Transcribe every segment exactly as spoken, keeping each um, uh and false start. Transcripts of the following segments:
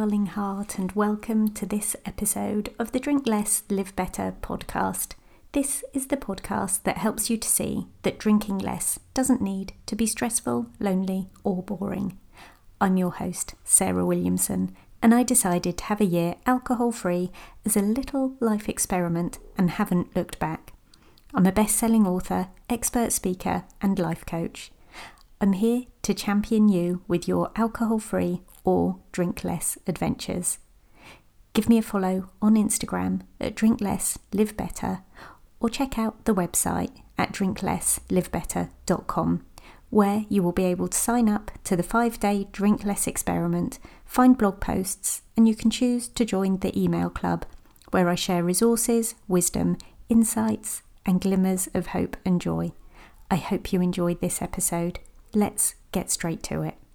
darling heart, and welcome to this episode of the Drink Less, Live Better podcast. This is the podcast that helps you to see that drinking less doesn't need to be stressful, lonely, or boring. I'm your host, Sarah Williamson, and I decided to have a year alcohol-free as a little life experiment and haven't looked back. I'm a best-selling author, expert speaker, and life coach. I'm here to champion you with your alcohol-free or drink less adventures. Give me a follow on Instagram at Drink Less, Live Better, or check out the website at drink less live better dot com, where you will be able to sign up to the five-day Drink Less experiment, find blog posts, and you can choose to join the email club, where I share resources, wisdom, insights, and glimmers of hope and joy. I hope you enjoyed this episode. Let's get straight to it.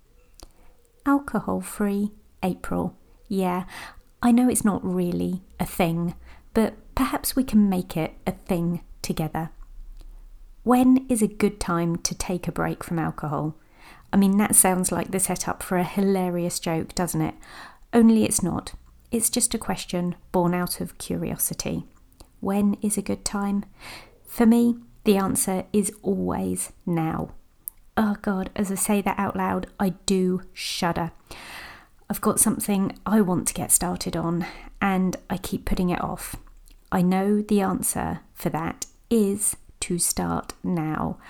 Alcohol-free April. Yeah, I know it's not really a thing, but perhaps we can make it a thing together. When is a good time to take a break from alcohol? I mean, that sounds like the setup for a hilarious joke, doesn't it? Only it's not. It's just a question born out of curiosity. When is a good time? For me, the answer is always now. Oh God, as I say that out loud, I do shudder. I've got something I want to get started on, and I keep putting it off. I know the answer for that is to start now.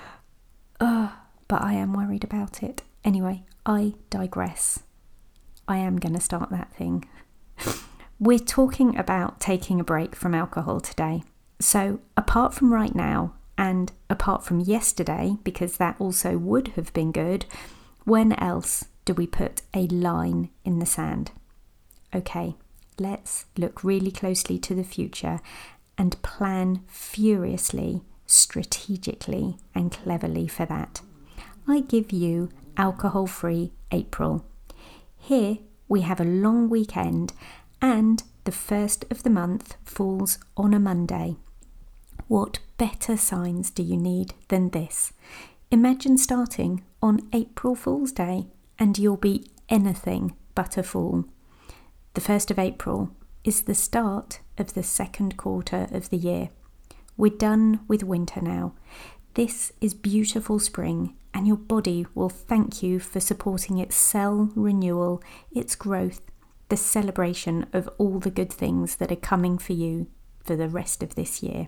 Ugh, but I am worried about it. Anyway, I digress. I am going to start that thing. We're talking about taking a break from alcohol today. So apart from right now, and apart from yesterday, because that also would have been good, when else do we put a line in the sand? Okay, let's look really closely to the future and plan furiously, strategically, and cleverly for that. I give you alcohol-free April. Here we have a long weekend, and the first of the month falls on a Monday. What better signs do you need than this? Imagine starting on April Fool's Day and you'll be anything but a fool. The first of April is the start of the second quarter of the year. We're done with winter now. This is beautiful spring, and your body will thank you for supporting its cell renewal, its growth, the celebration of all the good things that are coming for you for the rest of this year.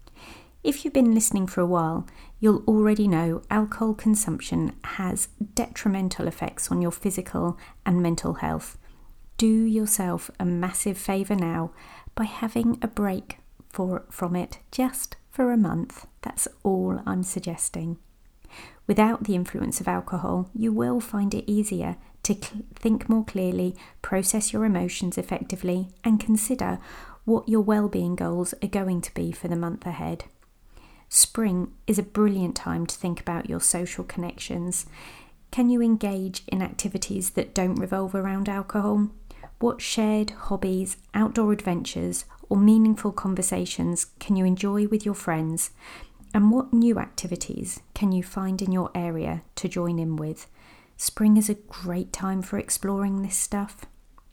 If you've been listening for a while, you'll already know alcohol consumption has detrimental effects on your physical and mental health. Do yourself a massive favour now by having a break for, from it just for a month. That's all I'm suggesting. Without the influence of alcohol, you will find it easier to cl- think more clearly, process your emotions effectively, and consider what your well-being goals are going to be for the month ahead. Spring is a brilliant time to think about your social connections. Can you engage in activities that don't revolve around alcohol? What shared hobbies, outdoor adventures, or meaningful conversations can you enjoy with your friends? And what new activities can you find in your area to join in with? Spring is a great time for exploring this stuff.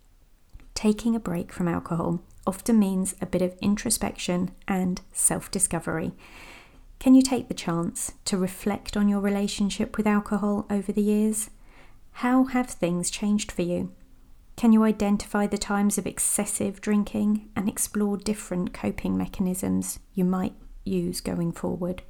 Taking a break from alcohol often means a bit of introspection and self-discovery. Can you take the chance to reflect on your relationship with alcohol over the years? How have things changed for you? Can you identify the times of excessive drinking and explore different coping mechanisms you might use going forward?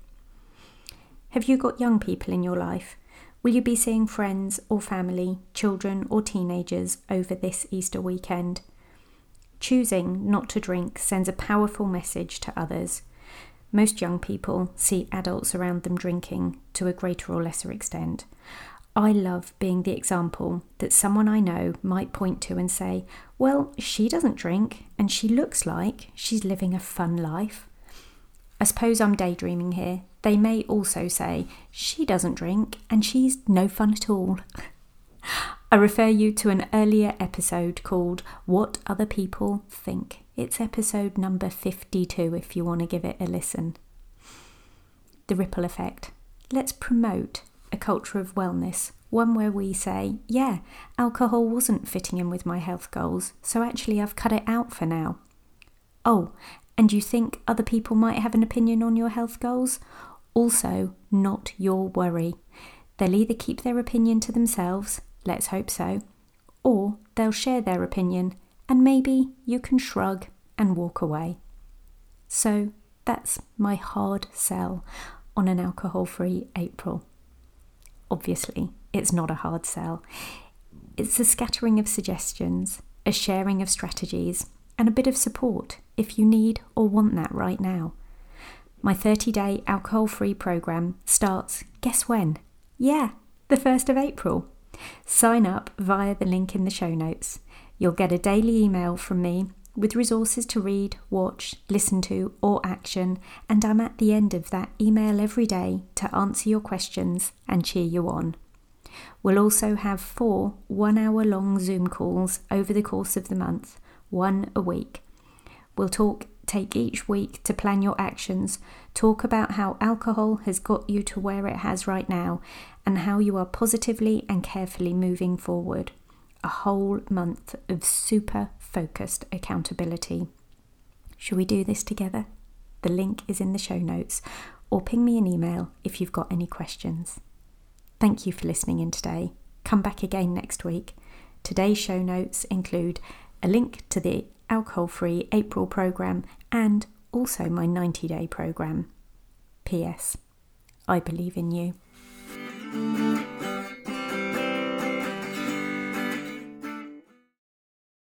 Have you got young people in your life? Will you be seeing friends or family, children or teenagers over this Easter weekend? Choosing not to drink sends a powerful message to others. Most young people see adults around them drinking to a greater or lesser extent. I love being the example that someone I know might point to and say, well, she doesn't drink and she looks like she's living a fun life. I suppose I'm daydreaming here. They may also say, she doesn't drink and she's no fun at all. I refer you to an earlier episode called What Other People Think. It's episode number fifty-two if you want to give it a listen. The ripple effect. Let's promote a culture of wellness, one where we say, yeah, alcohol wasn't fitting in with my health goals, so actually I've cut it out for now. Oh, and you think other people might have an opinion on your health goals? Also, not your worry. They'll either keep their opinion to themselves, let's hope so, or they'll share their opinion and maybe you can shrug and walk away. So that's my hard sell on an alcohol-free April. Obviously, it's not a hard sell. It's a scattering of suggestions, a sharing of strategies, and a bit of support if you need or want that right now. My thirty-day alcohol-free programme starts, guess when? Yeah, the first of April. Sign up via the link in the show notes. You'll get a daily email from me with resources to read, watch, listen to, or action, and I'm at the end of that email every day to answer your questions and cheer you on. We'll also have four one-hour-long Zoom calls over the course of the month, one a week. We'll talk, take each week to plan your actions, talk about how alcohol has got you to where it has right now, and how you are positively and carefully moving forward. A whole month of super focused accountability. Shall we do this together? The link is in the show notes, or ping me an email if you've got any questions. Thank you for listening in today. Come back again next week. Today's show notes include a link to the alcohol-free April programme and also my ninety-day programme. P S. I believe in you.